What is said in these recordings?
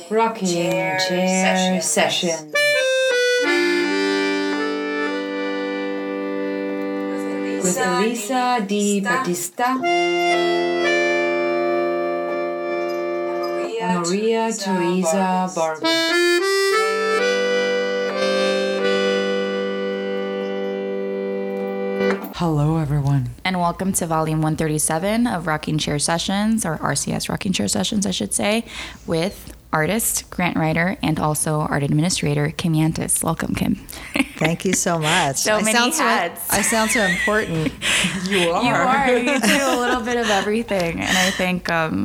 Rocking Chair Sessions. With Elisa Di Battista and Maria Teresa Barber. Hello, everyone. And welcome to volume 137 of Rocking Chair Sessions, or RCS Rocking Chair Sessions, I should say, with artist, grant writer, and also art administrator, Kim Yantis. Welcome, Kim. Thank you so much. Many hats. I sound so important. You are. You are. You do a little bit of everything. And I think,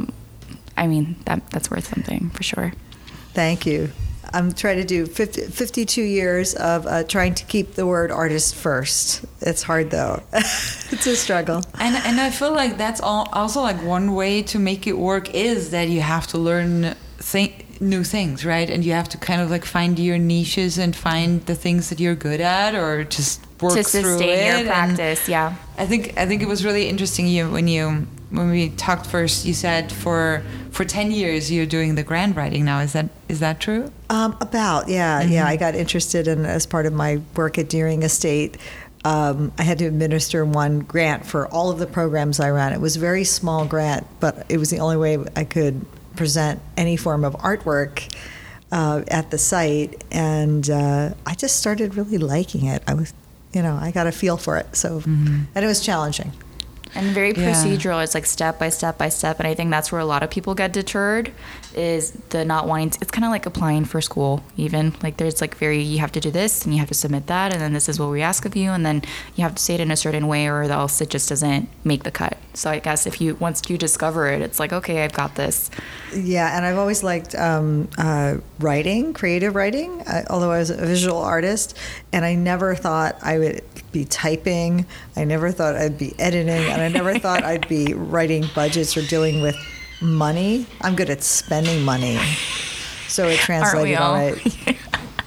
that's worth something for sure. Thank you. I'm trying to do 52 years of trying to keep the word artist first. It's hard, though. It's a struggle. And I feel like that's also like one way to make it work is that you have to learn new things, right? And you have to kind of like find your niches and find the things that you're good at, or just work through it. To sustain your practice, yeah. I think it was really interesting when we talked first. You said for 10 years you're doing the grant writing now. Is that true? Yeah. I got interested in, as part of my work at Deering Estate. I had to administer one grant for all of the programs I ran. It was a very small grant, but it was the only way I could present any form of artwork at the site, and I just started really liking it. I got a feel for it. So, and it was challenging. And very procedural. It's like step by step by step. And I think that's where a lot of people get deterred, is the not wanting to. It's kind of like applying for school, even. Like there's like you have to do this and you have to submit that. And then this is what we ask of you. And then you have to say it in a certain way, or else it just doesn't make the cut. So I guess once you discover it, it's like, okay, I've got this. Yeah. And I've always liked writing, creative writing, although I was a visual artist. And I never thought I would be typing. I never thought I'd be editing. And I never thought I'd be writing budgets or dealing with money. I'm good at spending money. So it translated all right.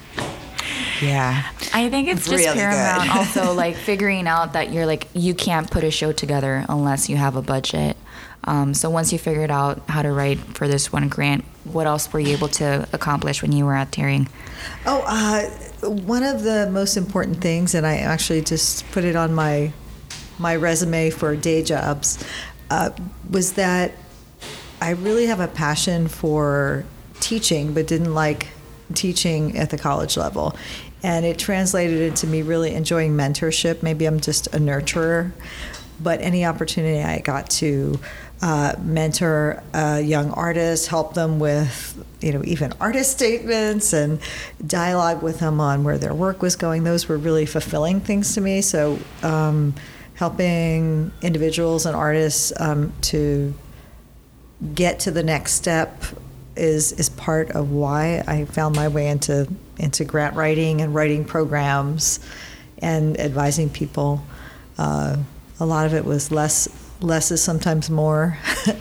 Yeah. I think it's just really paramount good. also like figuring out that you can't put a show together unless you have a budget. So once you figured out how to write for this one grant, what else were you able to accomplish when you were at Deering? One of the most important things, and I actually just put it on my resume for day jobs, was that I really have a passion for teaching, but didn't like teaching at the college level. And it translated into me really enjoying mentorship. Maybe I'm just a nurturer, but any opportunity I got to mentor young artists, help them with, even artist statements and dialogue with them on where their work was going, those were really fulfilling things to me. So helping individuals and artists to get to the next step is part of why I found my way into grant writing and writing programs and advising people. A lot of it was less is sometimes more.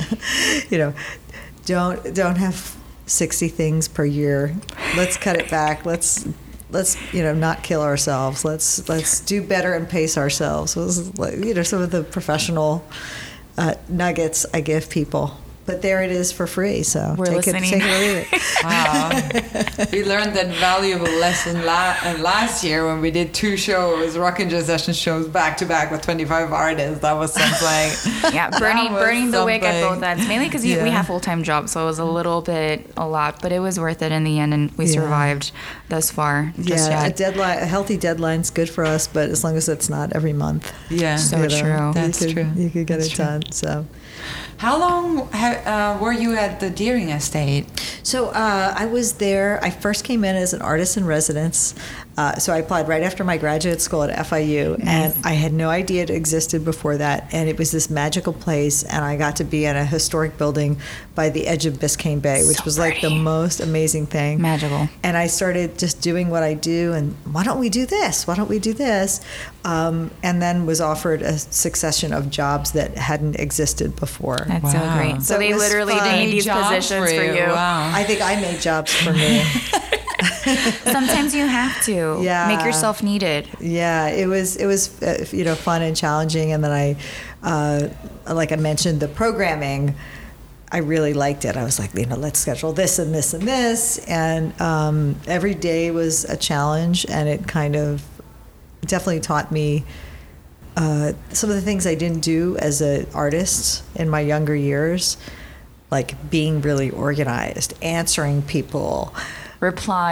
Don't have 60 things per year. Let's cut it back. Let's not kill ourselves. Let's do better and pace ourselves. Some of the professional nuggets I give people. But there it is for free, so take it or leave it. Wow. We learned that valuable lesson last year when we did 2 shows, Rocking Chair Session shows, back to back with 25 artists. That was something. Yeah, burning the wick at both ends, mainly because we have full-time jobs, so it was a lot, but it was worth it in the end, and we survived thus far. A healthy deadline's good for us, but as long as it's not every month. Yeah, true. That's true. You could get That's it done. So. How long were you at the Deering Estate? So I was there. I first came in as an artist in residence. So I applied right after my graduate school at FIU, and I had no idea it existed before that. And it was this magical place, and I got to be in a historic building by the edge of Biscayne Bay, which was like the most amazing thing. Magical. And I started just doing what I do, and why don't we do this? Why don't we do this? And then was offered a succession of jobs that hadn't existed before. That's so great. So they literally made these positions for you. Wow. I think I made jobs for me. Sometimes you have to make yourself needed. Yeah, it was fun and challenging, and then I like I mentioned, the programming I really liked it. I was like, let's schedule this and this and this. And every day was a challenge, and it kind of definitely taught me some of the things I didn't do as an artist in my younger years, like being really organized, answering people. Reply.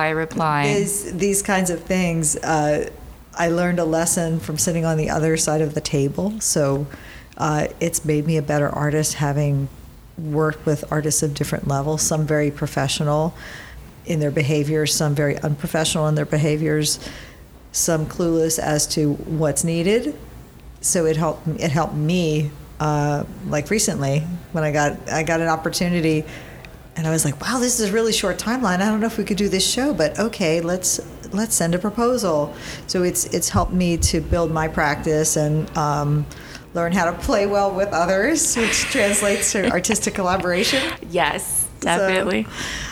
These kinds of things. I learned a lesson from sitting on the other side of the table. So it's made me a better artist, having worked with artists of different levels, some very professional in their behaviors, some very unprofessional in their behaviors, some clueless as to what's needed. So it helped me, like recently when I got an opportunity, and I was like, wow, this is a really short timeline. I don't know if we could do this show, but okay, let's send a proposal. So it's helped me to build my practice and learn how to play well with others, which translates to artistic collaboration. Yes, definitely.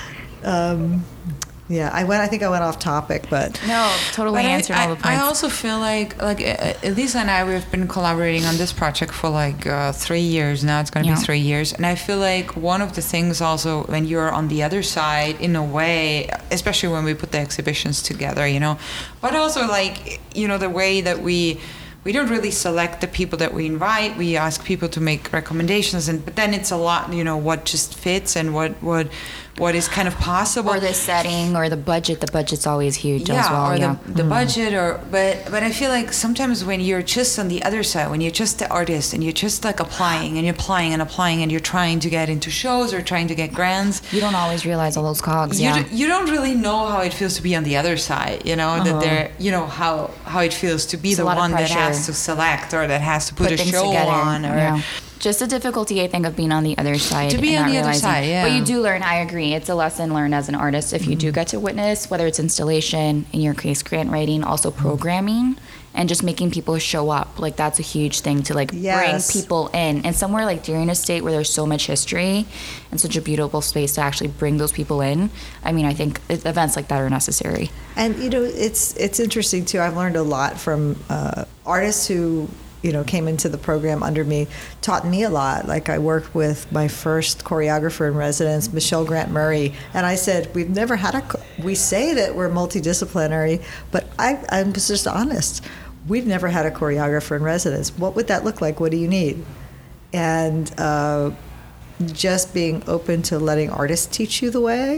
So, yeah, I think I went off topic, but no, totally answered all the points. I also feel like Elisa and I, we've been collaborating on this project for 3 years now. It's going to be 3 years, and I feel like one of the things also when you're on the other side, in a way, especially when we put the exhibitions together, but also the way that we don't really select the people that we invite. We ask people to make recommendations, but then it's a lot, what just fits and what is kind of possible. Or the setting or the budget. The budget's always huge as well. Or the budget. But I feel like sometimes when you're just on the other side, when you're just the artist and you're just applying and you're applying and you're trying to get into shows or trying to get grants, you don't always realize all those cogs. You don't really know how it feels to be on the other side. That they're, how it feels to be it's the one that has to select or that has to put a show together. on or. Just a difficulty, I think, of being on the other side. To be on the other side, But you do learn, I agree. It's a lesson learned as an artist if you do get to witness, whether it's installation, in your case, grant writing, also programming, and just making people show up. That's a huge thing to, bring people in. And somewhere during a state where there's so much history and such a beautiful space to actually bring those people in, I think events like that are necessary. And, it's interesting, too. I've learned a lot from artists who came into the program under me, taught me a lot. I worked with my first choreographer in residence, Michelle Grant Murray, and I said, we've never had we say that we're multidisciplinary, but I'm just honest. We've never had a choreographer in residence. What would that look like? What do you need? And just being open to letting artists teach you the way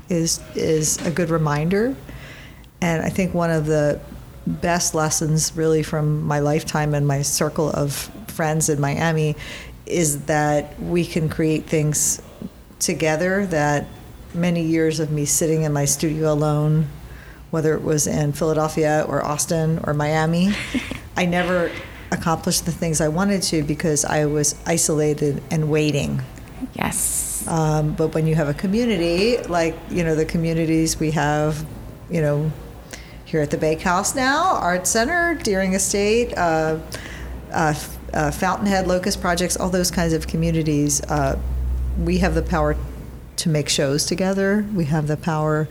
is a good reminder. And I think one of the best lessons really from my lifetime and my circle of friends in Miami is that we can create things together that many years of me sitting in my studio alone, whether it was in Philadelphia or Austin or Miami, I never accomplished the things I wanted to because I was isolated and waiting. Yes. But when you have a community, the communities we have, here at the Bakehouse now, Art Center, Deering Estate, Fountainhead, Locust Projects, all those kinds of communities, we have the power to make shows together. We have the power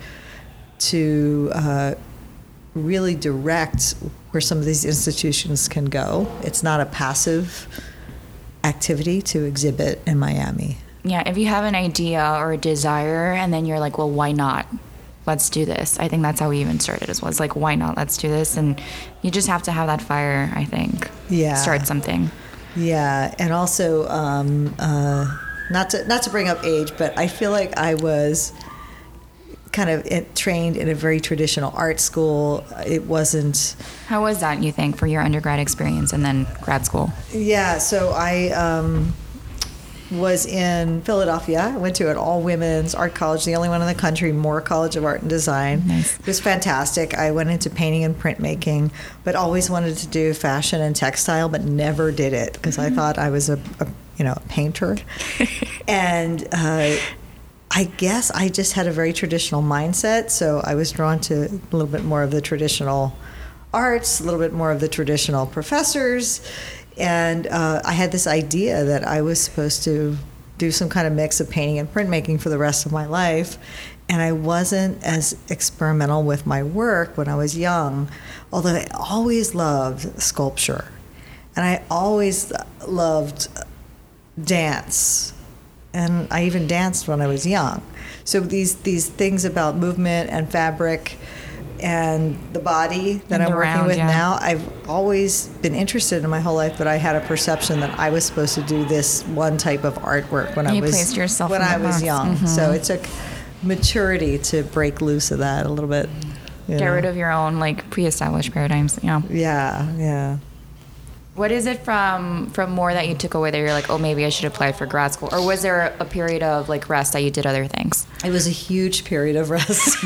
to really direct where some of these institutions can go. It's not a passive activity to exhibit in Miami. Yeah, if you have an idea or a desire and then you're like, well, why not? Let's do this. I think that's how we even started as well. It's why not? Let's do this. And you just have to have that fire, I think. Yeah. Start something. Yeah. And also, not to bring up age, but I feel like I was kind of trained in a very traditional art school. It wasn't... How was that, you think, for your undergrad experience and then grad school? Yeah. So I... was in Philadelphia. I went to an all-women's art college, the only one in the country, Moore College of Art and Design. Nice. It was fantastic. I went into painting and printmaking, but always wanted to do fashion and textile, but never did it because I thought I was a painter. And I guess I just had a very traditional mindset, so I was drawn to a little bit more of the traditional arts, a little bit more of the traditional professors. And I had this idea that I was supposed to do some kind of mix of painting and printmaking for the rest of my life. And I wasn't as experimental with my work when I was young, although I always loved sculpture. And I always loved dance and I even danced when I was young. So these things about movement and fabric and the body that I'm working with now, I've always been interested in my whole life, but I had a perception that I was supposed to do this one type of artwork when I was young. Mm-hmm. So it took maturity to break loose of that a little bit. Get rid of your own like pre-established paradigms. Yeah. What is it from more that you took away that you're like, oh, maybe I should apply for grad school? Or was there a period of like rest that you did other things? It was a huge period of rest.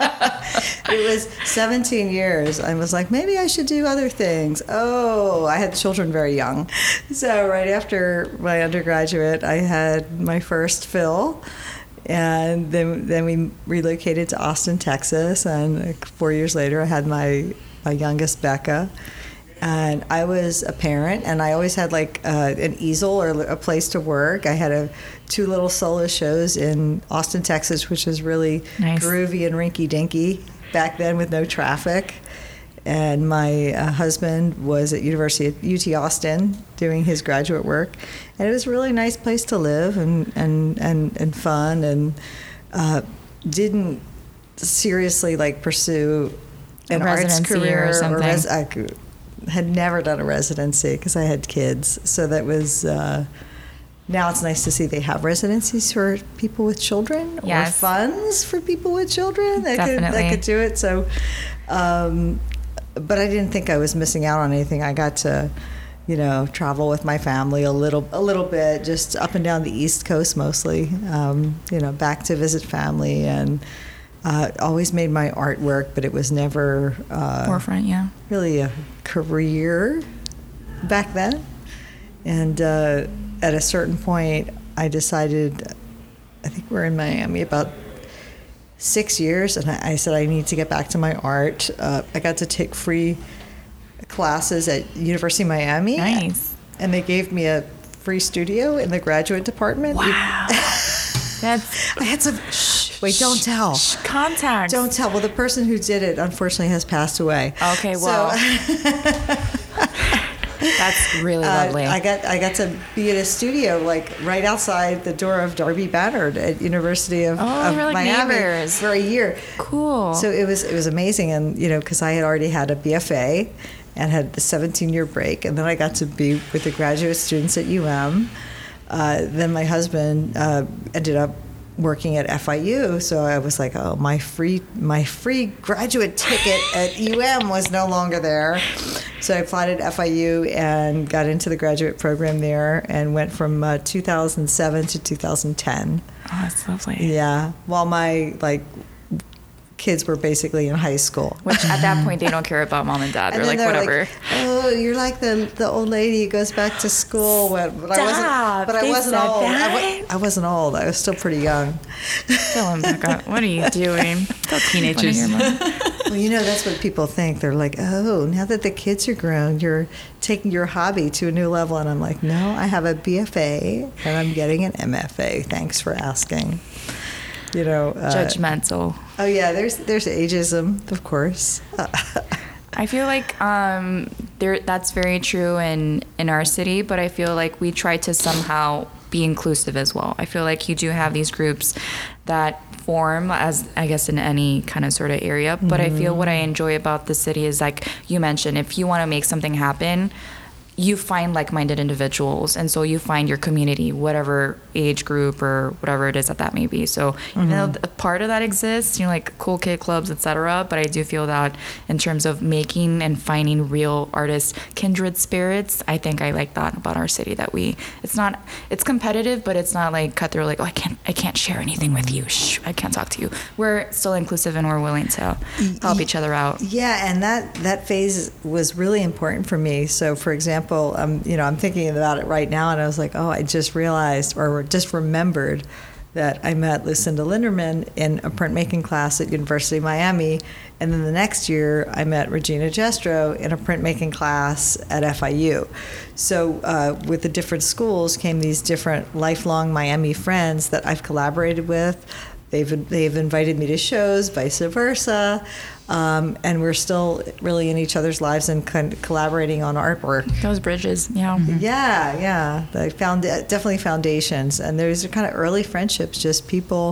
It was 17 years. I was like, maybe I should do other things. Oh, I had children very young. So right after my undergraduate, I had my first Phil. And then we relocated to Austin, Texas. And 4 years later, I had my youngest, Becca. And I was a parent, and I always had like an easel or a place to work. I had 2 little solo shows in Austin, Texas, which was really nice. Groovy and rinky-dinky back then with no traffic. And my husband was at University of UT Austin doing his graduate work. And it was a really nice place to live and fun, and didn't seriously like pursue an arts career or something. Had never done a residency because I had kids. So that was, now it's nice to see they have residencies for people with children, or funds for people with children that could do it. So, but I didn't think I was missing out on anything. I got to, travel with my family a little bit, just up and down the East Coast mostly, back to visit family, and always made my artwork, but it was never forefront, really a career back then. And at a certain point, I decided, I think we're in Miami about 6 years, and I said I need to get back to my art. I got to take free classes at University of Miami. Nice. And they gave me a free studio in the graduate department. Wow. I had some. Wait, don't tell. Contacts. Don't tell. Well, the person who did it unfortunately has passed away. Okay, well. That's really lovely. I got to be at a studio like right outside the door of Darby Bannard at University of Miami neighbors. For a year. Cool. So it was amazing, and because I had already had a BFA and had the 17-year break, and then I got to be with the graduate students at UM. Then my husband ended up working at FIU, so I was like, oh, my free graduate ticket at UM was no longer there. So I applied at FIU and got into the graduate program there, and went from 2007 to 2010. Oh, that's lovely. Yeah, while my kids were basically in high school. Which at that point they don't care about mom and dad. They're like, whatever. Like, oh, you're like the old lady who goes back to school. But I wasn't old. I wasn't old. I was still pretty young. Tell him, Becca, what are you doing? Tell teenagers. Well, that's what people think. They're like, oh, now that the kids are grown, you're taking your hobby to a new level. And I'm like, no, I have a BFA and I'm getting an MFA. Thanks for asking. Judgmental. Oh yeah, there's ageism, of course. I feel like that's very true in our city, but I feel like we try to somehow be inclusive as well. I feel like you do have these groups that form, as I guess in any kind of sort of area, but I feel what I enjoy about the city is, like you mentioned, if you want to make something happen, you find like-minded individuals, and so you find your community, whatever age group or whatever it is that may be. So even though a part of that exists, like cool kid clubs, etc., but I do feel that in terms of making and finding real artists, kindred spirits, I think I like that about our city, that it's competitive, but it's not like cutthroat, like, oh, I can't share anything with you. Shh, I can't talk to you. We're still inclusive, and we're willing to help each other out. Yeah, and that phase was really important for me. So for example, I'm thinking about it right now, and I was like, oh, I just realized or just remembered that I met Lucinda Linderman in a printmaking class at University of Miami, and then the next year I met Regina Jestro in a printmaking class at FIU. So with the different schools came these different lifelong Miami friends that I've collaborated with. they've invited me to shows, vice versa, and we're still really in each other's lives and kind of collaborating on artwork. Those bridges, yeah. Yeah. I found definitely foundations, and there's kind of early friendships, just people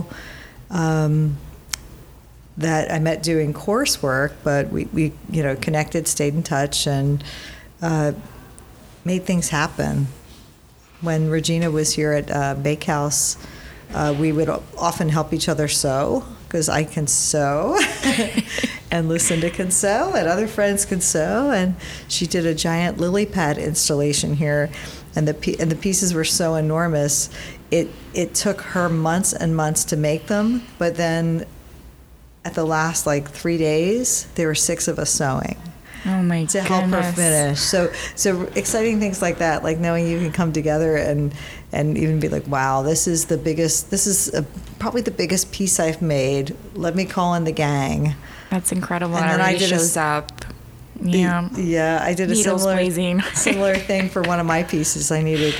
that I met doing coursework, but we connected, stayed in touch, and made things happen. When Regina was here at Bakehouse, we would often help each other sew, because I can sew, and Lucinda can sew, and other friends can sew, and she did a giant lily pad installation here, and the pieces were so enormous, it took her months and months to make them, but then at the last 3 days, there were 6 of us sewing. Oh my to goodness. help her finish. So exciting things like that, like knowing you can come together and even be like, wow, this is probably the biggest piece I've made. Let me call in the gang. That's incredible. And And then it I already did shows up. Yeah. Yeah, I did a Needles blazing. similar thing for one of my pieces. I needed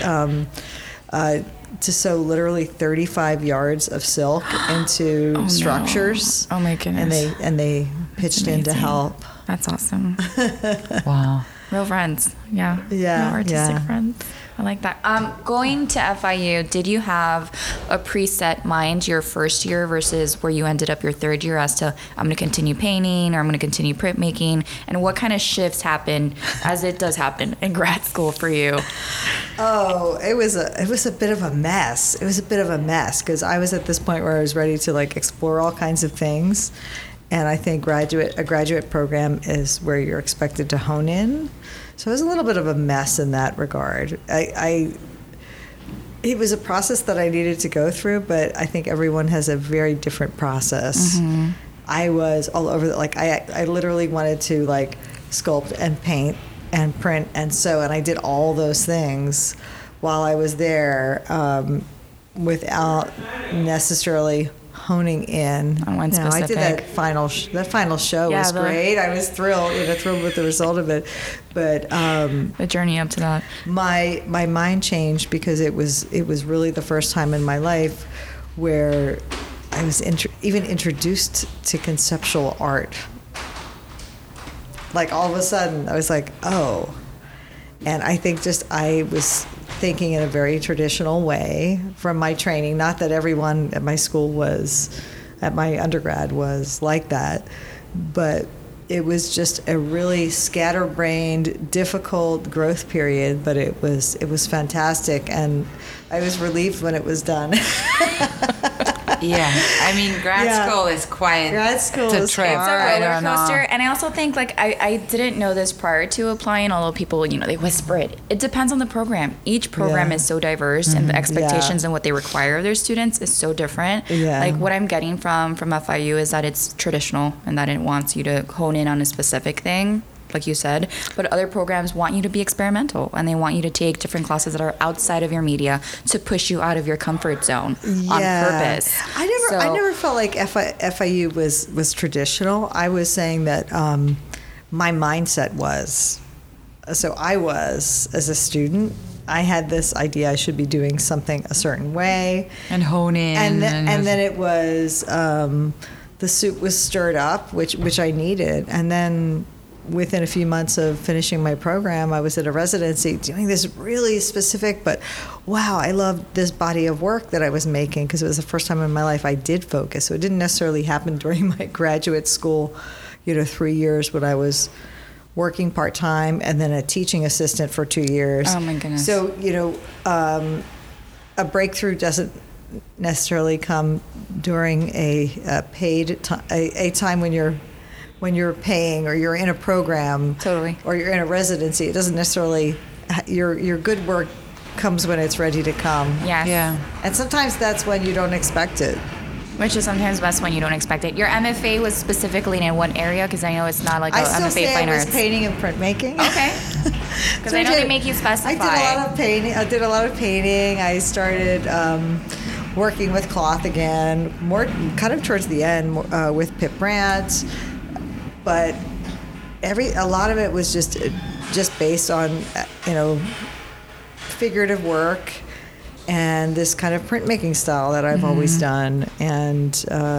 to sew literally 35 yards of silk into structures. No. Oh my goodness. And they pitched in to help. That's awesome. Wow. Real friends. Yeah. Yeah, Real artistic yeah. friends. I like that. Going to FIU, did you have a preset mind your first year versus where you ended up your third year as to I'm going to continue painting or I'm going to continue printmaking? And what kind of shifts happen, as it does happen in grad school for you? Oh, it was a bit of a mess. It was a bit of a mess because I was at this point where I was ready to explore all kinds of things. And I think a graduate program is where you're expected to hone in. So it was a little bit of a mess in that regard. It was a process that I needed to go through, but I think everyone has a very different process. Mm-hmm. I was all over I literally wanted to sculpt and paint and print and sew, and I did all those things while I was there without necessarily honing in on one specific. I did that final show was great. I was thrilled with the result of it, but the journey up to that. My mind changed because it was really the first time in my life where I was even introduced to conceptual art. All of a sudden, I was like, oh, and I think I was thinking in a very traditional way from my training. Not that everyone at my school at my undergrad was like that, but it was just a really scatterbrained, difficult growth period, but it was fantastic, and I was relieved when it was done. Yeah, I mean, grad school is quite a trip. It's a roller coaster, and I also think I didn't know this prior to applying. Although people, they whisper it. It depends on the program. Each program is so diverse, and the expectations and what they require of their students is so different. Yeah. What I'm getting from FIU is that it's traditional and that it wants you to hone in on a specific thing, like you said, but other programs want you to be experimental, and they want you to take different classes that are outside of your media to push you out of your comfort zone on purpose. I never felt like FIU was traditional. I was saying that my mindset was. So I was, as a student, I had this idea I should be doing something a certain way. And hone in. And then it was, the soup was stirred up, which I needed. And then within a few months of finishing my program, I was at a residency doing this really specific, but wow, I loved this body of work that I was making because it was the first time in my life I did focus. So it didn't necessarily happen during my graduate school, 3 years when I was working part-time and then a teaching assistant for 2 years. Oh my goodness. So, a breakthrough doesn't necessarily come during a paid a time when you're paying or you're in a program. Totally. Or you're in a residency. It doesn't necessarily, your good work comes when it's ready to come. Yes. Yeah. And sometimes that's when you don't expect it. Which is sometimes best when you don't expect it. Your MFA was specifically in one area, because I know it's not like a I still MFA say fine it was arts. painting and printmaking. Okay. Because I know they make you specify. I did a lot of painting. I started working with cloth again, more kind of towards the end with Pip Brandt. But a lot of it was just based on figurative work, and this kind of printmaking style that I've always done. And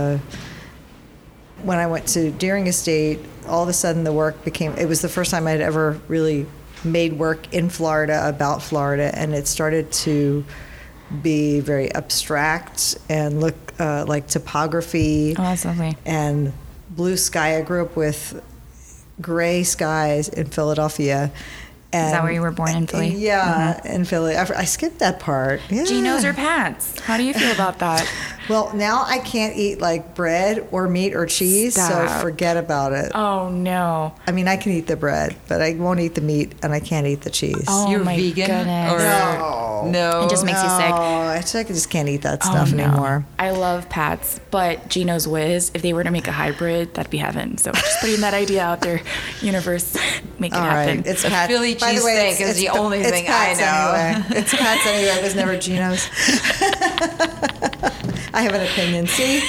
when I went to Deering Estate, all of a sudden the work became, it was the first time I'd ever really made work in Florida about Florida, and it started to be very abstract and look like topography. Oh, that's lovely. And blue sky. I grew up with gray skies in Philadelphia. And, is that where you were born in Philly? Yeah, in Philly. I skipped that part. Yeah. Geno's or Pat's? How do you feel about that? Well, now I can't eat like bread or meat or cheese, so forget about it. Oh, no. I mean, I can eat the bread, but I won't eat the meat, and I can't eat the cheese. Oh, You're my vegan? goodness. Or no. It just makes you sick. I just can't eat that stuff anymore. I love Pat's, but Geno's Whiz, if they were to make a hybrid, that'd be heaven. So just putting that idea out there, universe, make it happen. Right. It's A Pat's. Philly By the way, cheesesteak is the only thing I Pat's know. Anyway. It's Pat's anyway. It was never Geno's. I have an opinion. See?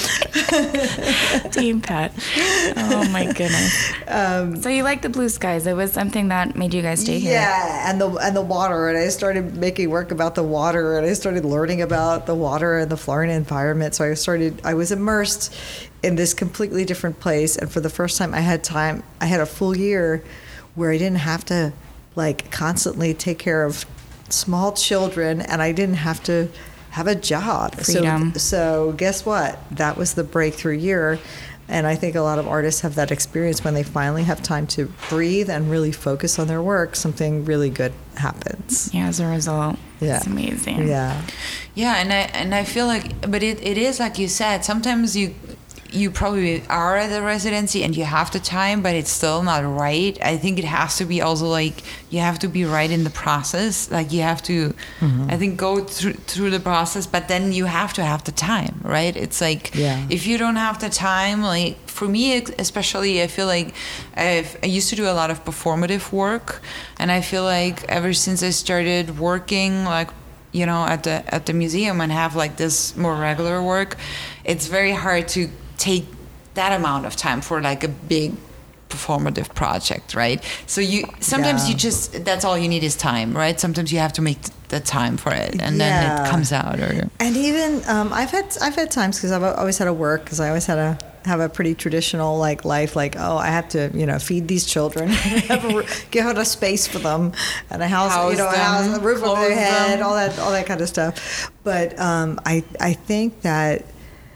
Team Pat. Oh my goodness. So you like the blue skies. It was something that made you guys stay here. Yeah, and the water. And I started making work about the water, and I started learning about the water and the Florida environment. So I was immersed in this completely different place. And for the first time, I had a full year where I didn't have to like constantly take care of small children, and I didn't have to have a job. Freedom. So guess what? That was the breakthrough year. And I think a lot of artists have that experience when they finally have time to breathe and really focus on their work. Something really good happens. Yeah, as a result. Yeah. It's amazing. Yeah. Yeah, and I feel like, but it is like you said, sometimes you probably are at the residency and you have the time, but it's still not right. I think it has to be also like you have to be right in the process. Like you have to, I think, go through the process, but then you have to have the time, right? It's like if you don't have the time, like for me especially, I feel like I used to do a lot of performative work, and I feel like ever since I started working like, you know, at the museum and have like this more regular work, it's very hard to take that amount of time for like a big performative project, right? So you sometimes you just, that's all you need is time, right? Sometimes you have to make the time for it, and then it comes out. Or and even I've had times, because I've always had to work, because I always had to have a pretty traditional like life, like, oh, I have to, you know, feed these children, give out a space for them, and a house, you know, a house, a roof over their head, all that kind of stuff. But I think that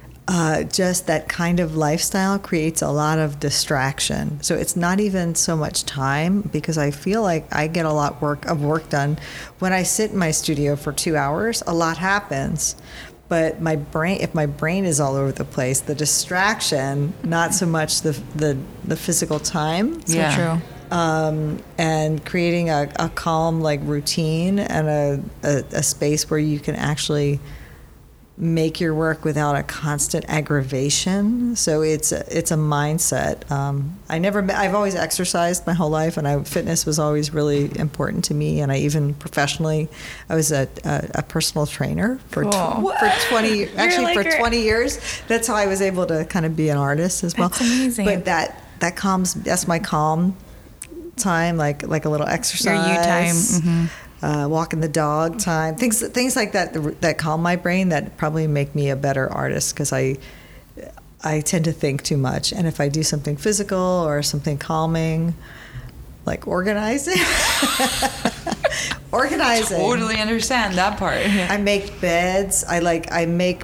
just that kind of lifestyle creates a lot of distraction. So it's not even so much time, because I feel like I get a lot of work done. When I sit in my studio for 2 hours, a lot happens. But if my brain is all over the place, the distraction, not so much the physical time. So true. And creating a calm like routine and a space where you can actually make your work without a constant aggravation. So it's a mindset. I've always exercised my whole life, and fitness was always really important to me. And I even professionally, I was a personal trainer for 20 years. That's how I was able to kind of be an artist as well. That's amazing. But that's my calm time, like a little exercise. Your you time. Mm-hmm. Walking the dog time, things like that calm my brain, that probably make me a better artist, because I tend to think too much. And if I do something physical or something calming, like organizing. Totally understand that part. I make beds. I make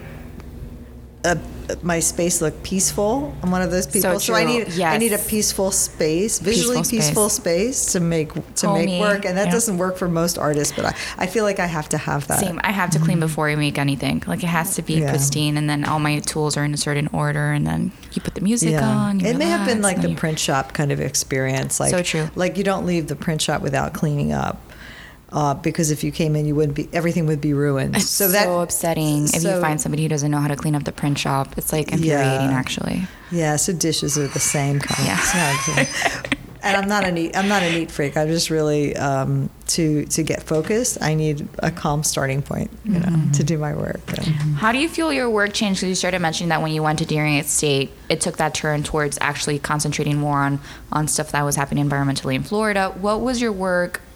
my space look peaceful. I'm one of those people. So I need a peaceful space, visually peaceful space to make work, and that doesn't work for most artists, but I feel like I have to have that. Same. I have to clean before I make anything. Like it has to be pristine, and then all my tools are in a certain order, and then you put the music on. It may have been like the print shop kind of experience. Like, so true. Like you don't leave the print shop without cleaning up. Because if you came in, everything would be ruined. It's so upsetting if you find somebody who doesn't know how to clean up the print shop. It's like infuriating, actually. Yeah, so dishes are the same kind. Yeah. And I'm not a neat freak. I'm just really to get focused, I need a calm starting point, you know, to do my work. How do you feel your work changed? Because you started mentioning that when you went to Deering Estate, it took that turn towards actually concentrating more on stuff that was happening environmentally in Florida. What was your work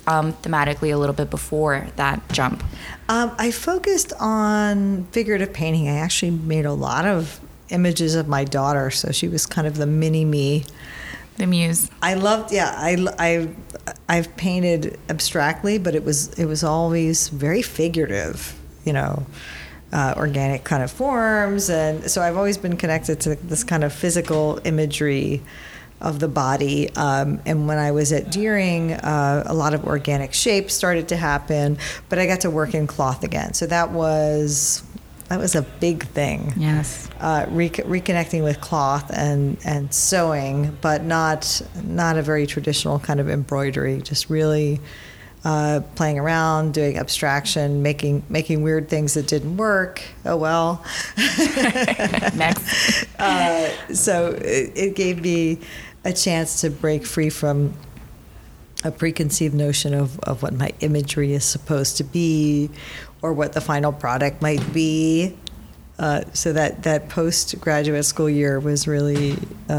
thematically a little bit before that jump? I focused on figurative painting. I actually made a lot of images of my daughter, so she was kind of the mini me. The muse. I loved, I've painted abstractly, but it was always very figurative, organic kind of forms, and so I've always been connected to this kind of physical imagery of the body. And when I was at Deering, a lot of organic shapes started to happen, but I got to work in cloth again. So that was a big thing. Yes. Reconnecting with cloth and sewing, but not a very traditional kind of embroidery. Just really playing around, doing abstraction, making weird things that didn't work. Oh well. Next. So it gave me a chance to break free from a preconceived notion of what my imagery is supposed to be or what the final product might be. So that postgraduate school year was really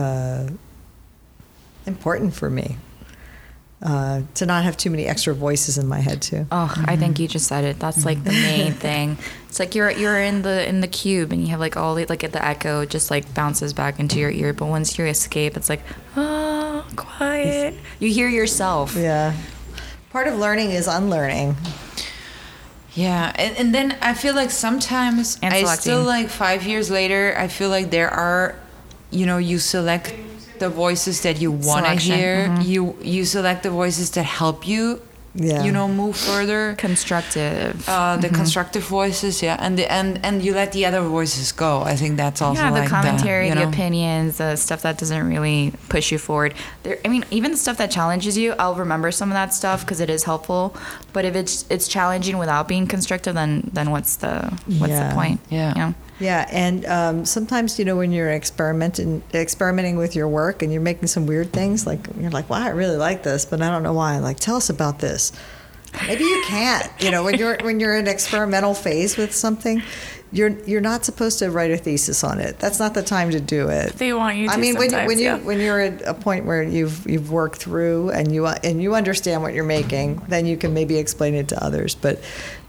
important for me. To not have too many extra voices in my head too. Oh, I think you just said it. That's like the main thing. It's like you're in the cube and you have like all the like the echo just like bounces back into your ear. But once you escape, it's like quiet. You hear yourself. Yeah. Part of learning is unlearning. Yeah, and then I feel like sometimes And I selecting. still like 5 years later, I feel like there are, you select the voices that you want to Selection, hear. You select the voices that help you, Yeah. move further. Constructive. The constructive voices, yeah, and you let the other voices go. I think that's also Yeah, the like commentary, the the opinions, the stuff that doesn't really push you forward. Even the stuff that challenges you, I'll remember some of that stuff because it is helpful. But if it's challenging without being constructive, then what's the point? Yeah. Yeah, and sometimes when you're experimenting with your work and you're making some weird things, like you're like, wow, I really like this, but I don't know why. Like, tell us about this. Maybe you can't. When you're in experimental phase with something, you're not supposed to write a thesis on it. That's not the time to do it. They want you to. I mean, sometimes, when you're at a point where you've worked through and you understand what you're making, then you can maybe explain it to others. But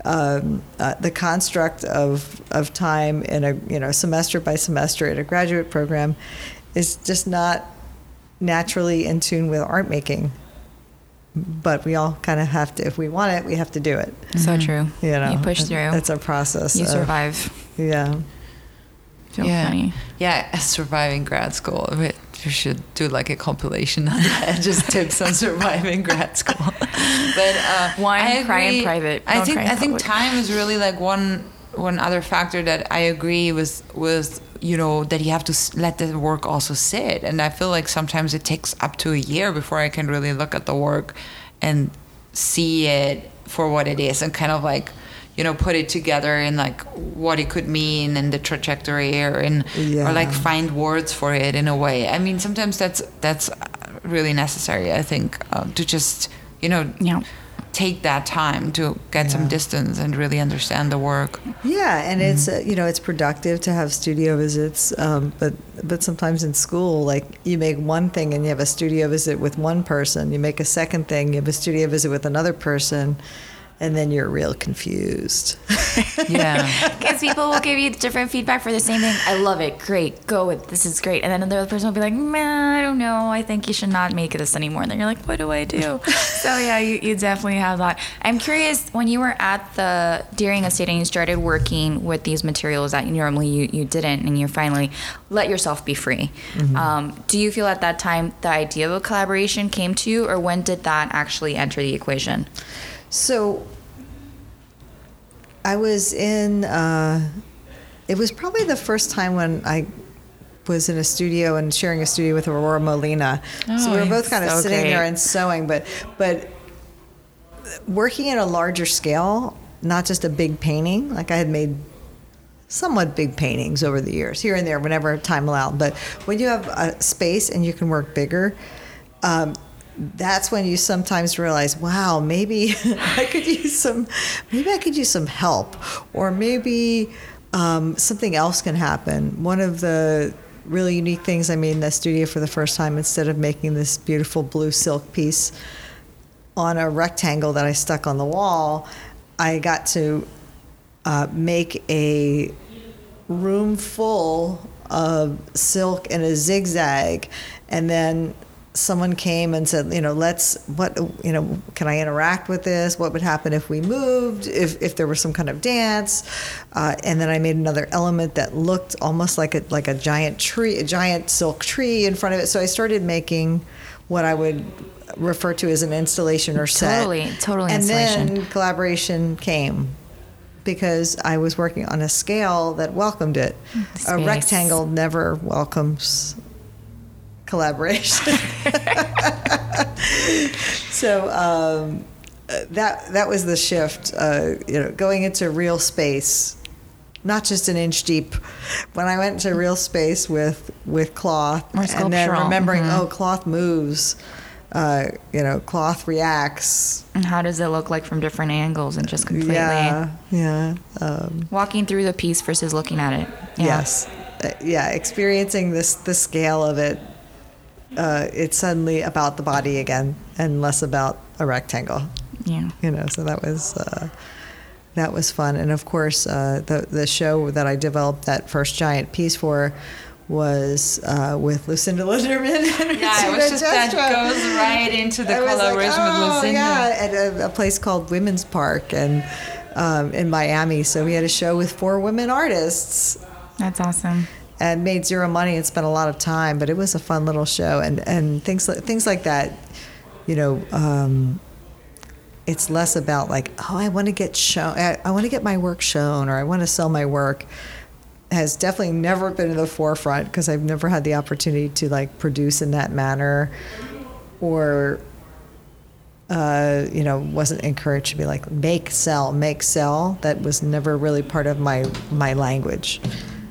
the construct of time in a semester by semester at a graduate program is just not naturally in tune with art making. But we all kind of have to, if we want it, we have to do it. So true. You push through. That's a process. You survive. Yeah. So funny. Yeah, surviving grad school. You should do like a compilation on that, just tips on surviving grad school. But One, cry in private. I Don't cry in think public. time is really like one other factor that I agree with that you have to let the work also sit. And I feel like sometimes it takes up to a year before I can really look at the work and see it for what it is and kind of like put it together in like what it could mean and the trajectory or like find words for it in a way. I mean, sometimes that's really necessary, I think, to just take that time to get some distance and really understand the work. Yeah, and it's productive to have studio visits, but sometimes in school, like you make one thing and you have a studio visit with one person, you make a second thing, you have a studio visit with another person, and then you're real confused. Yeah. Because people will give you different feedback for the same thing. I love it. Great. Go with this is great. And then the other person will be like, man, I don't know. I think you should not make this anymore. And then you're like, what do I do? So yeah, you definitely have that. I'm curious, when you were at the Deering Estate and you started working with these materials that normally you didn't, and you finally let yourself be free. Mm-hmm. Do you feel at that time the idea of a collaboration came to you, or when did that actually enter the equation? So I was in, it was probably the first time when I was in a studio and sharing a studio with Aurora Molina. So we were both kind of so sitting great. there and sewing, but working at a larger scale, not just a big painting. Like I had made somewhat big paintings over the years, here and there, whenever time allowed. But when you have a space and you can work bigger, that's when you sometimes realize, wow, maybe I could use some help, or maybe something else can happen. One of the really unique things I made in that studio for the first time, instead of making this beautiful blue silk piece on a rectangle that I stuck on the wall, I got to make a room full of silk in a zigzag, and then someone came and said, can I interact with this? What would happen if we moved, if there was some kind of dance? And then I made another element that looked almost like a giant tree, a giant silk tree in front of it. So I started making what I would refer to as an installation or set. Totally and installation. then collaboration came, because I was working on a scale that welcomed it. A rectangle never welcomes collaboration. So that was the shift. Going into real space, not just an inch deep. When I went into real space with cloth, and then remembering, cloth moves. Cloth reacts. And how does it look like from different angles and just completely walking through the piece versus looking at it? Yes. Experiencing the scale of it. It's suddenly about the body again and less about a rectangle. Yeah. So that was fun. And of course, the show that I developed that first giant piece for was with Lucinda Linderman. Yeah, it was just that goes right into the collaboration with Lucinda. Yeah, at a place called Women's Park and in Miami. So we had a show with 4 women artists. That's awesome. And made zero money and spent a lot of time, but it was a fun little show. And things like that, it's less about like, I want to get shown, I want to get my work shown, or I want to sell my work. Has definitely never been in the forefront, because I've never had the opportunity to like produce in that manner, or wasn't encouraged to be like make, sell. That was never really part of my language,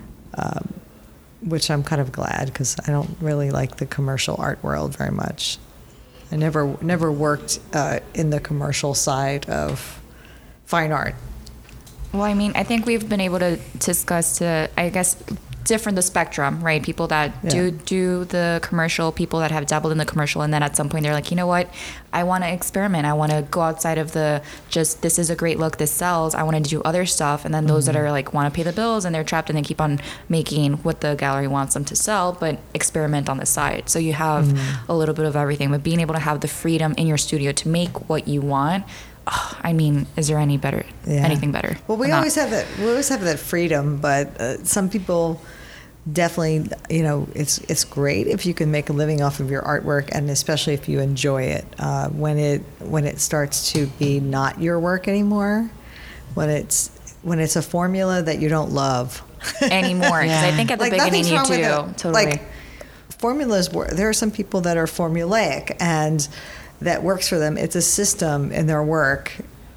which I'm kind of glad, because I don't really like the commercial art world very much. I never worked in the commercial side of fine art. Well, I mean, I think we've been able to discuss different the spectrum, right? People that do the commercial, people that have dabbled in the commercial, and then at some point they're like, you know what? I want to experiment. I want to go outside of this is a great look, this sells. I want to do other stuff. And then those that are like, want to pay the bills and they're trapped and they keep on making what the gallery wants them to sell, but experiment on the side. So you have a little bit of everything, but being able to have the freedom in your studio to make what you want. I mean, is there anything better? Well, we always have that. We always have that freedom, but some people definitely, it's great if you can make a living off of your artwork, and especially if you enjoy it. When it starts to be not your work anymore, when it's a formula that you don't love anymore. Because I think at the beginning you do. Totally. Like formulas. There are some people that are formulaic and that works for them. It's a system in their work.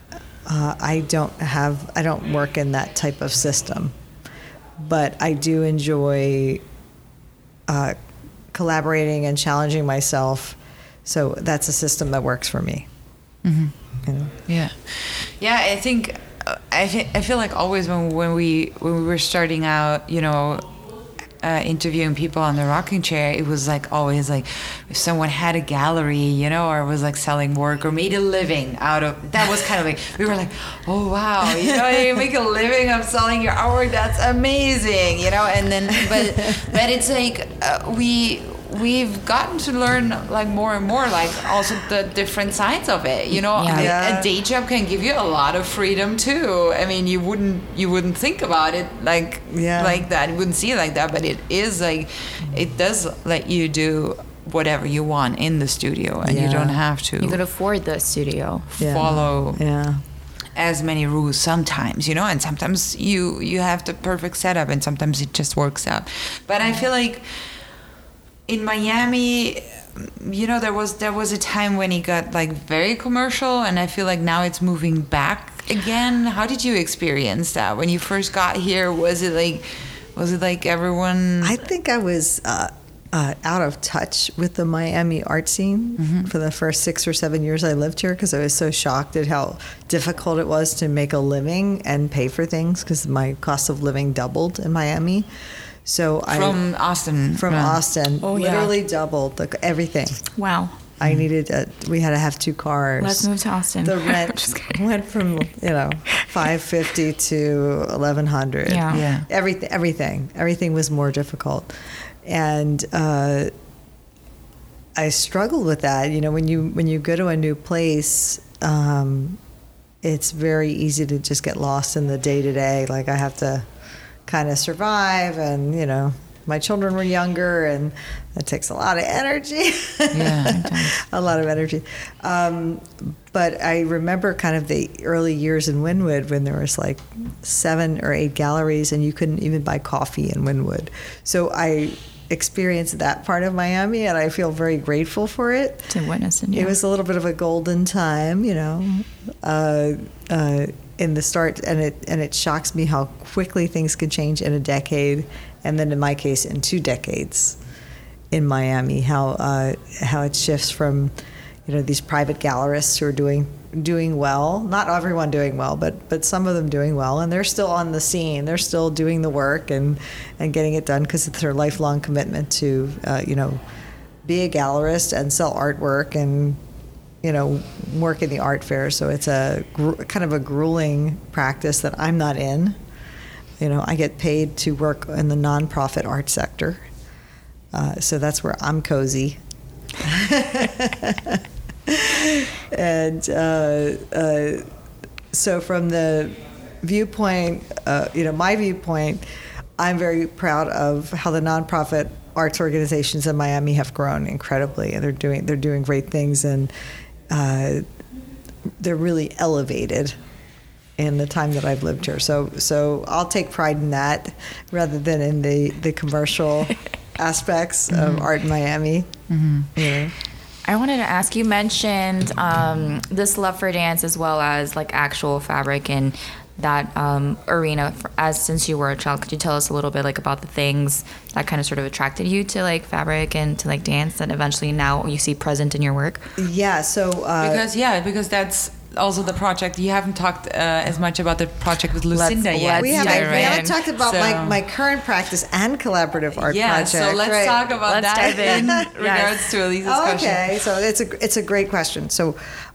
I don't work in that type of system, but I do enjoy collaborating and challenging myself. So that's a system that works for me. Mm-hmm. Yeah. I think I feel like always when we were starting out, interviewing people on the rocking chair, it was like always like if someone had a gallery, or was like selling work or made a living out of that, was kind of like we were like, oh wow, you make a living of selling your artwork, that's amazing, and then but it's like we've gotten to learn like more and more, like also the different sides of it. A day job can give you a lot of freedom too. I mean, you wouldn't think about it like that. You wouldn't see it like that, but it is like it does let you do whatever you want in the studio, and you don't have to. You could afford the studio. Follow. As many rules sometimes, and sometimes you have the perfect setup, and sometimes it just works out. But I feel like in Miami, there was a time when it got like very commercial, and I feel like now it's moving back again. How did you experience that when you first got here? Was it like everyone? I think I was out of touch with the Miami art scene for the first 6 or 7 years I lived here, because I was so shocked at how difficult it was to make a living and pay for things, because my cost of living doubled in Miami. So Austin. Austin, literally doubled everything. Wow. I needed. We had to have 2 cars. Let's move to Austin. The rent went from $550 to $1,100. Yeah. Everything was more difficult, and I struggled with that. When you go to a new place, it's very easy to just get lost in the day to day. Like I have to kind of survive, and my children were younger, and that takes a lot of energy. A lot of energy. But I remember kind of the early years in Wynwood when there was like 7 or 8 galleries, and you couldn't even buy coffee in Wynwood. So I experienced that part of Miami, and I feel very grateful for it. To witness it. It was a little bit of a golden time, in the start, and it shocks me how quickly things can change in a decade, and then in my case in 2 decades in Miami. How it shifts from these private gallerists who are doing well, not everyone doing well, but some of them doing well, and they're still on the scene. They're still doing the work and getting it done because it's their lifelong commitment to be a gallerist and sell artwork and work in the art fair. So it's a kind of a grueling practice that I'm not in. I get paid to work in the nonprofit art sector, so that's where I'm cozy. And so from the viewpoint, my viewpoint, I'm very proud of how the nonprofit arts organizations in Miami have grown incredibly, and they're doing great things, and they're really elevated in the time that I've lived here. So I'll take pride in that rather than in the commercial aspects of art in Miami. I wanted to ask, you mentioned this love for dance as well as like actual fabric and that arena since you were a child. Could you tell us a little bit like about the things that kind of sort of attracted you to like fabric and to like dance that eventually now you see present in your work? Yeah, so because that's also the project. You haven't talked as much about the project with Lucinda yet. We haven't talked about my current practice and collaborative art project. So let's talk about that dive in. regards to Elisa's question. Okay, so it's a great question. So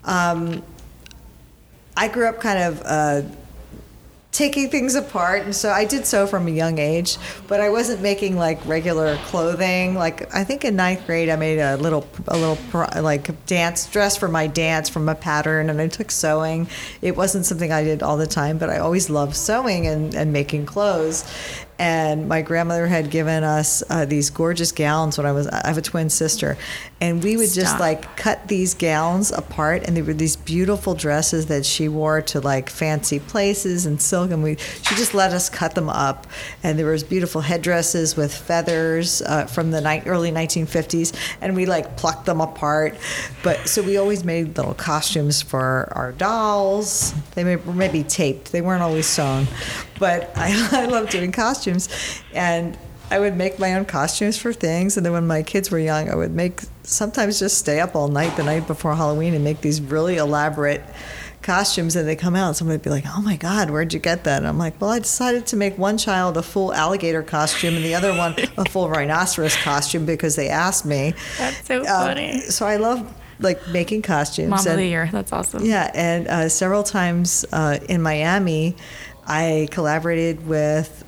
I grew up kind of taking things apart, and so I did so from a young age, but I wasn't making like regular clothing. Like I think in 9th grade I made a little like dance dress for my dance from a pattern, and I took sewing. It wasn't something I did all the time, but I always loved sewing and making clothes. And my grandmother had given us these gorgeous gowns when I have a twin sister, and we would just like cut these gowns apart, and they were these beautiful dresses that she wore to like fancy places and silk, and she just let us cut them up, and there was beautiful headdresses with feathers from the early 1950s, and we like plucked them apart. But so we always made little costumes for our dolls. They were maybe taped, they weren't always sewn, but I love doing costumes. And I would make my own costumes for things, and then when my kids were young, I would sometimes just stay up all night the night before Halloween and make these really elaborate costumes, and they come out and somebody would be like, "Oh my God, where'd you get that?" And I'm like, "Well, I decided to make one child a full alligator costume and the other one a full rhinoceros costume because they asked me." That's so funny. So I love like making costumes. Mom of the Year, that's awesome. Yeah, and several times in Miami, I collaborated with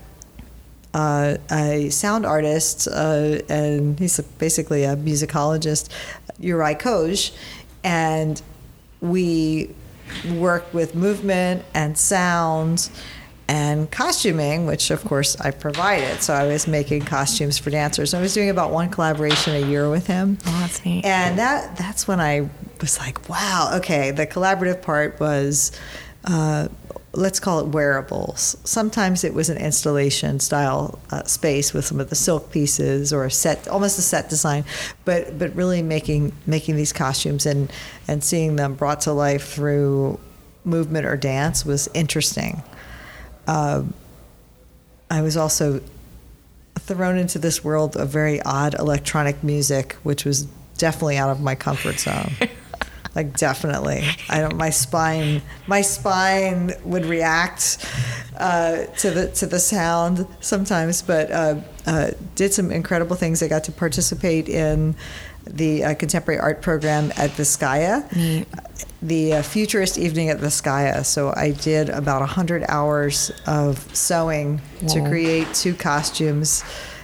a sound artist, and he's basically a musicologist, Uri Koj, and we worked with movement and sound and costuming, which of course I provided. So I was making costumes for dancers. I was doing about 1 collaboration a year with him. Oh, that's neat. And that's when I was like, wow, okay, the collaborative part was let's call it wearables. Sometimes it was an installation style space with some of the silk pieces or almost a set design, but really making these costumes and seeing them brought to life through movement or dance was interesting. I was also thrown into this world of very odd electronic music, which was definitely out of my comfort zone. Like definitely, my spine would react to the sound sometimes, but did some incredible things. I got to participate in the contemporary art program at Vizcaya. The Futurist Evening at Vizcaya. So I did about 100 hours of sewing to create 2 costumes.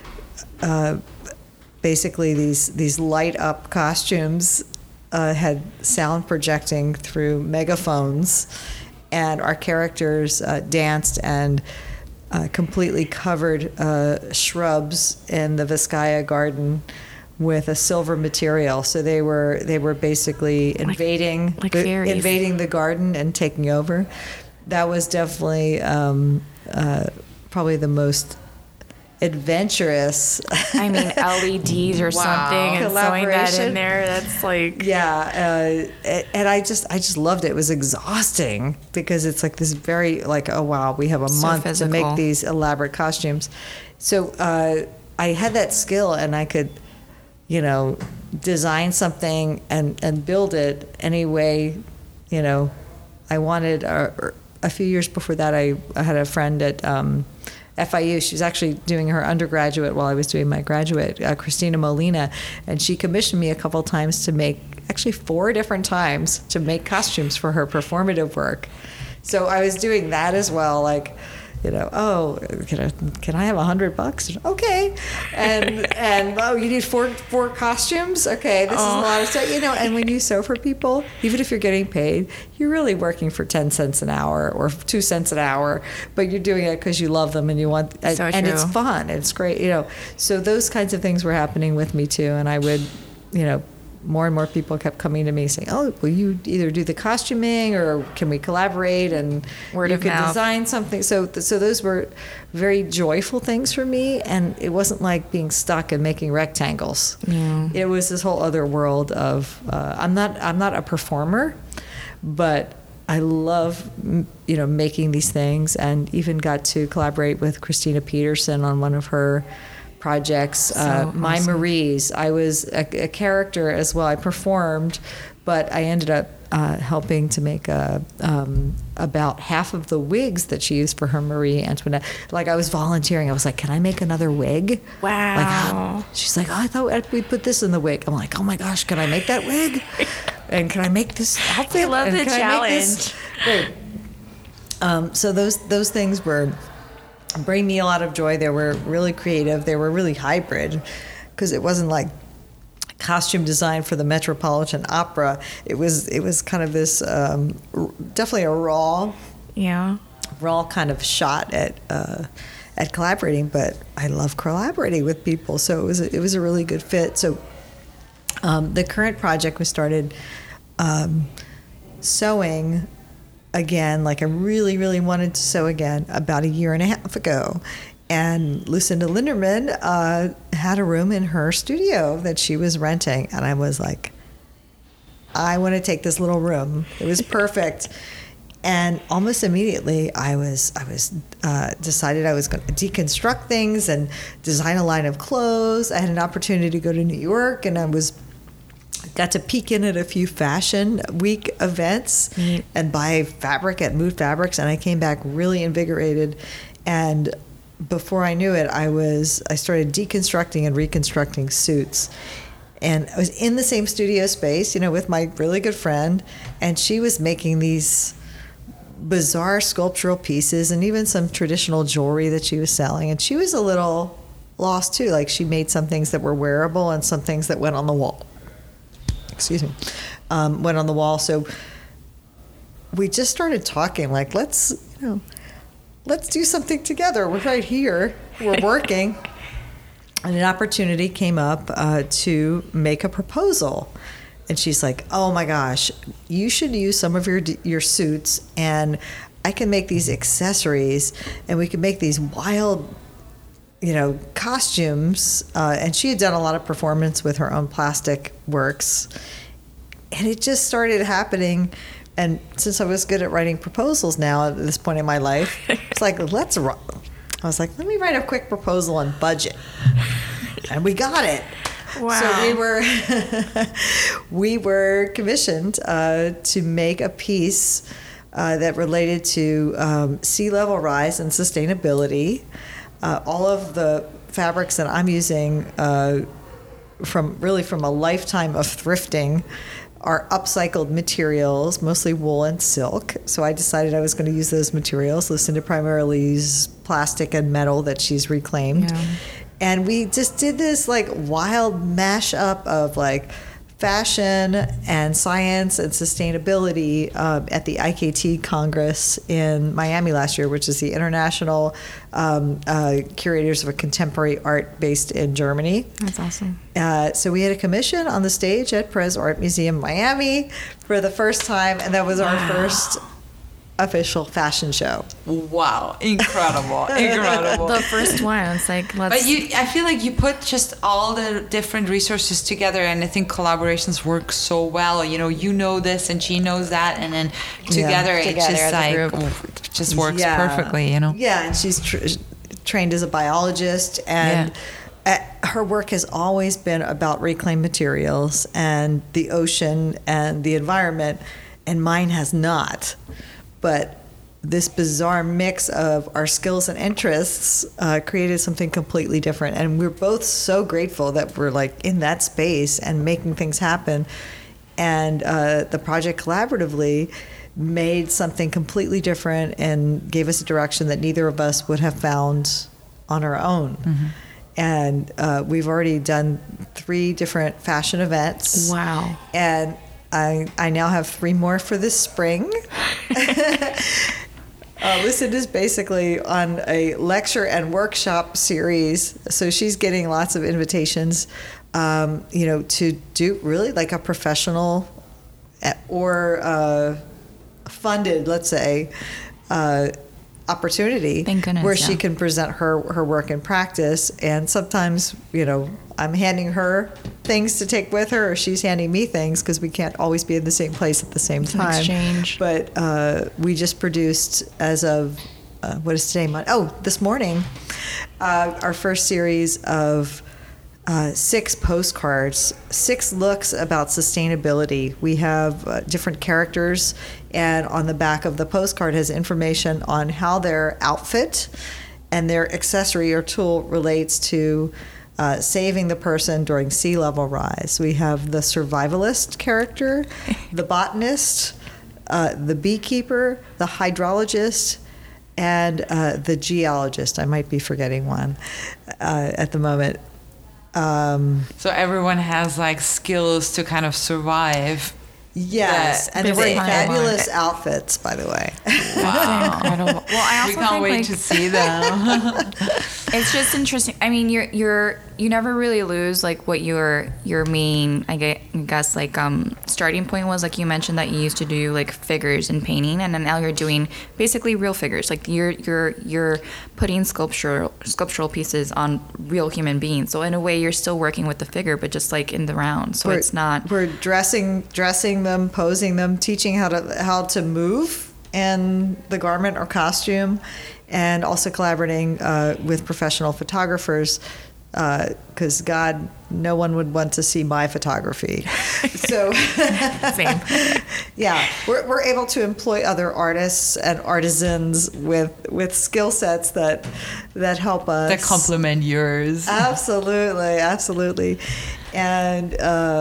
Basically, these light up costumes had sound projecting through megaphones, and our characters danced and completely covered shrubs in the Vizcaya garden with a silver material. So they were basically invading the garden and taking over. That was definitely probably the most adventurous. I mean, LEDs or something, and sewing that in there. That's like and I just loved it. It was exhausting because it's like this very like, oh wow, we have a month to make these elaborate costumes. So I had that skill, and I could, design something and build it any way, I wanted. A few years before that, I had a friend at FIU. She was actually doing her undergraduate while I was doing my graduate, Christina Molina, and she commissioned me a couple times to make, actually 4 different times, to make costumes for her performative work. So I was doing that as well, like, oh, can I have $100? Okay, and oh, you need four costumes? Okay, this is a lot of stuff, And when you sew for people, even if you're getting paid, you're really working for 10 cents an hour or 2 cents an hour, but you're doing it because you love them and you want, and it's fun, it's great, So those kinds of things were happening with me too, and I would, more and more people kept coming to me saying, oh, will you either do the costuming or can we collaborate and word you of could mouth. Design something. So those were very joyful things for me, and it wasn't like being stuck and making rectangles. Yeah. It was this whole other world of I'm not a performer, but I love making these things, and even got to collaborate with Christina Peterson on one of her projects, My awesome. Marie's. I was a character as well. I performed, but I ended up helping to make about half of the wigs that she used for her Marie Antoinette. Like, I was volunteering. I was like, can I make another wig? Wow. Like, she's like, oh, I thought we'd put this in the wig. I'm like, oh my gosh, can I make that wig? And can I make this outfit? I love the challenge. So those things bring me a lot of joy. They were really creative. They were really hybrid, because it wasn't like costume design for the Metropolitan Opera. It was kind of this definitely a raw kind of shot at collaborating. But I love collaborating with people, so it was a really good fit. So the current project was started sewing again, like I really, really wanted to sew again about 1.5 years ago. And Lucinda Linderman had a room in her studio that she was renting. And I was like, I want to take this little room. It was perfect. And almost immediately I was decided I was going to deconstruct things and design a line of clothes. I had an opportunity to go to New York, and I got to peek in at a few fashion week events and buy fabric at Mood Fabrics, and I came back really invigorated. And before I knew it, I started deconstructing and reconstructing suits. And I was in the same studio space, with my really good friend, and she was making these bizarre sculptural pieces and even some traditional jewelry that she was selling. And she was a little lost too. Like, she made some things that were wearable and some things that went on the wall. Went on the wall. So we just started talking, like, let's do something together. We're right here. We're working. And an opportunity came up to make a proposal. And she's like, oh my gosh, you should use some of your suits, and I can make these accessories, and we can make these wild costumes. And she had done a lot of performance with her own plastic works. And it just started happening. And since I was good at writing proposals now at this point in my life, it's like, I was like, let me write a quick proposal on budget. And we got it. Wow. So we were commissioned to make a piece that related to sea level rise and sustainability. All of the fabrics that I'm using from a lifetime of thrifting are upcycled materials, mostly wool and silk. So I decided I was going to use those materials. Lucinda primarily uses plastic and metal that she's reclaimed. Yeah. And we just did this like wild mashup of like fashion and science and sustainability at the IKT Congress in Miami last year, which is the International Curators of Contemporary Art based in Germany. That's awesome. So we had a commission on the stage at Perez Art Museum, Miami, for the first time, and that was our first official fashion show. Wow, incredible, incredible. The first one, it's like, let's. But I feel like you put just all the different resources together, and I think collaborations work so well. You know this, and she knows that, and then together it just as a like group. it just works perfectly. Yeah, and she's trained as a biologist, and her work has always been about reclaimed materials and the ocean and the environment, and mine has not. But this bizarre mix of our skills and interests created something completely different. And we're both so grateful that we're like in that space and making things happen. And the project collaboratively made something completely different and gave us a direction that neither of us would have found on our own. Mm-hmm. And we've already done 3 different fashion events. Wow. And I now have 3 more for this spring. Lucinda's basically on a lecture and workshop series, so she's getting lots of invitations, to do really like a professional or funded, let's say, opportunity. Thank goodness, where she can present her work in practice. And sometimes, I'm handing her things to take with her, or she's handing me things, because we can't always be in the same place at the same time. Exchange. But we just produced, as of what is today? This morning, our first series of 6 postcards, 6 looks about sustainability. We have different characters, and on the back of the postcard has information on how their outfit and their accessory or tool relates to saving the person during sea level rise. We have the survivalist character, the botanist, the beekeeper, the hydrologist, and the geologist. I might be forgetting one at the moment. So everyone has like skills to kind of survive. Yes, and they're wearing fabulous outfits, by the way. Wow. Incredible. Well, I also we can't wait to see them. It's just interesting. I mean, you never really lose like what your main, I guess like starting point was. Like you mentioned that you used to do like figures and painting, and then now you're doing basically real figures. Like you're putting sculptural pieces on real human beings. So in a way, you're still working with the figure, but just like in the round. So we're dressing them, posing them, teaching how to move in the garment or costume, and also collaborating with professional photographers, because God, no one would want to see my photography. So same. Yeah, we're able to employ other artists and artisans with skill sets that help us, that complement yours. Absolutely. And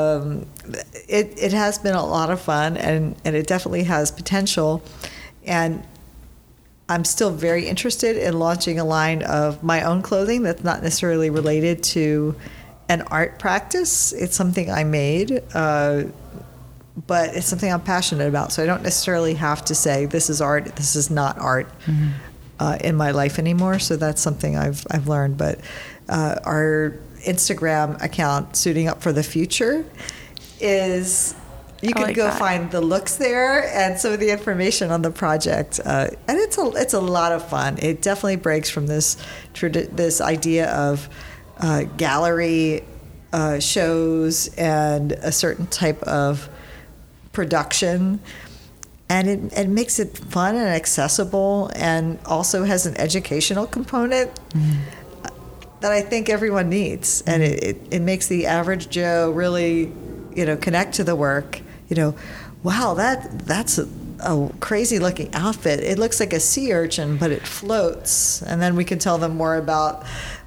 it has been a lot of fun, and it definitely has potential. And I'm still very interested in launching a line of my own clothing that's not necessarily related to an art practice. It's something I made, but it's something I'm passionate about. So I don't necessarily have to say this is art, this is not art in my life anymore. So that's something I've learned. But our Instagram account, Suiting Up for the Future, is... You can go find the looks there and some of the information on the project, and it's a lot of fun. It definitely breaks from this idea of gallery shows and a certain type of production, and it makes it fun and accessible, and also has an educational component that I think everyone needs, and it makes the average Joe really, connect to the work. Wow, that's a crazy looking outfit. It looks like a sea urchin, but it floats. And then we can tell them more about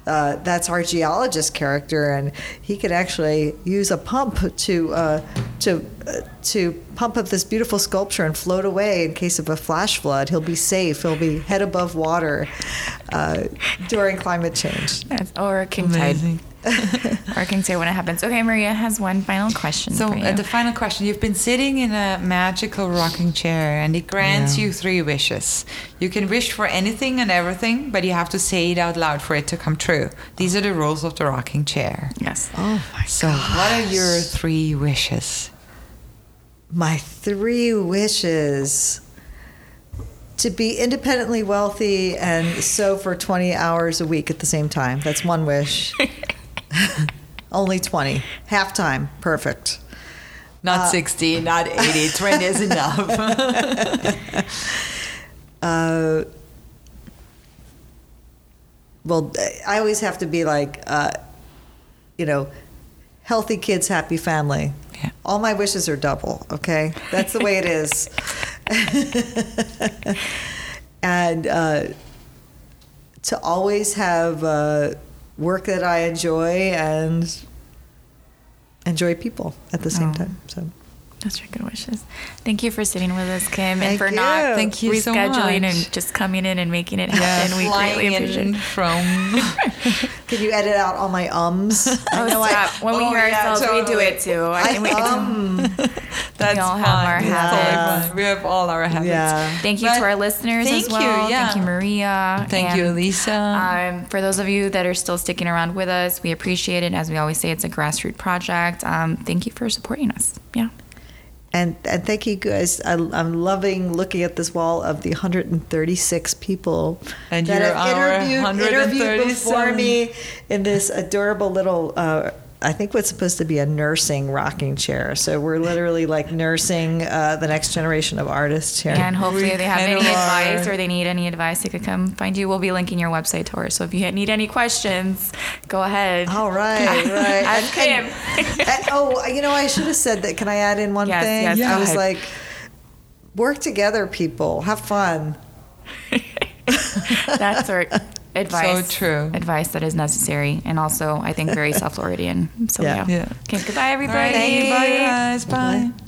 that's our geologist character, and he could actually use a pump to pump up this beautiful sculpture and float away in case of a flash flood. He'll be safe. He'll be head above water during climate change. Or king tide. Or king tide when it happens. Okay, Maria has one final question So for you. the final question: you've been sitting in a magical rocking chair, and it grants you 3 wishes. You can wish for anything and everything, but you have to say it out loud for it to come true. These are the rules of the rocking chair. Yes. Oh my So, what are your 3 wishes? My 3 wishes: to be independently wealthy and sew for 20 hours a week at the same time. That's one wish. Only 20. Half time. Perfect. Not 60, not 80. 20 is enough. Well, I always have to be like, healthy kids, happy family. Yeah. All my wishes are double, okay? That's the way it is. And to always have work that I enjoy and enjoy people at the same time. So Those are good wishes. Thank you for sitting with us, Kim, and Thank for you. not Thank you so rescheduling much. and just coming in and making it happen. We greatly appreciate in it. from. can you edit out all my ums? Oh, stop. When we Oh, hear yeah, ourselves, we do totally. it too. I think we That's We all fine. have our It's habits. totally fine. We have all our habits. Yeah. Thank you But to our listeners thank as well. you, yeah. Thank you, Maria. Thank you, And, Lisa. For those of you that are still sticking around with us, we appreciate it. As we always say, it's a grassroots project. Thank you for supporting us. Yeah. And thank you guys. I'm loving looking at this wall of the 136 people And that you're have our interviewed before 137. me in this adorable little, I think what's supposed to be a nursing rocking chair. So we're literally like nursing the next generation of artists here. And hopefully, if they have kind any of advice are. or they need any advice, they could come find you. We'll be linking your website to her. So if you need any questions, go ahead. All right, right. Ask Kim. I should have said that. Can I add in one Yes, thing? yes, go I was ahead. like, work together, people. Have fun. That's our advice. So true. Advice that is necessary, and also I think very self-Floridian. So Yeah. yeah. Yeah. Okay. Goodbye, All everybody. right, thank you. Bye, guys. Bye. Bye.